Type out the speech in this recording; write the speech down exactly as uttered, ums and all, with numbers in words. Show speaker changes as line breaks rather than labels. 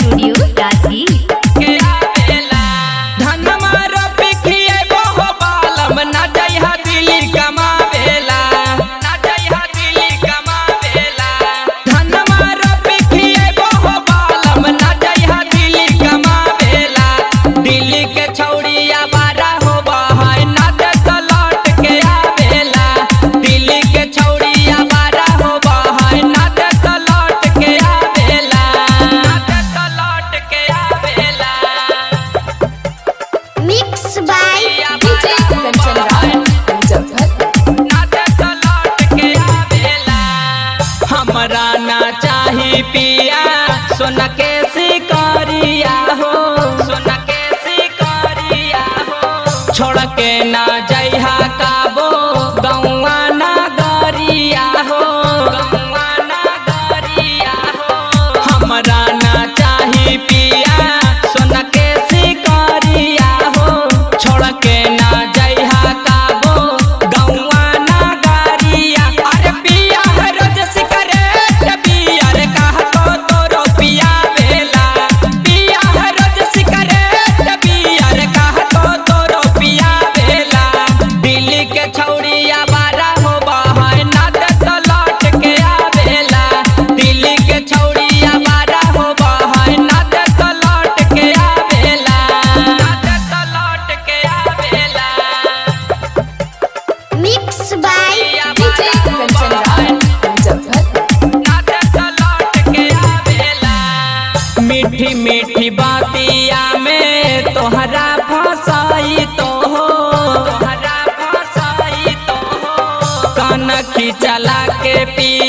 Studio Ranchi.
हमरा ना चाही पिया सोना के शिकारिया हो, सोना के शिकारिया हो। छोड़ के ना जइहा काबो गौवा नगरिया हो, गौवा नगरिया हो। हमरा ना चाही पिया सोना के शिकारिया हो। छोड़ के ना जइहा काबो गौवा नगरिया। अरे पिया रोज सिकरे पिया रे कहा तो तोरो पिया भेला। पिया रोज सिकरे पिया रे कहा तो तोरो पिया भेला। दिल्ली के छौड़िया बारा हो बहाय ना दे तो लौट के आवेला। दिल्ली के छौड़िया बारा हो बहाय ना दे तो लौट के आवेला, ना दे तो लौट के आवेला।
मिक्स बाय
डीजे कंचन मीठी मीठी बातिया में तोहरा फसाई तो हो, तोहरा फसाई तो हो। कान खिचला के पी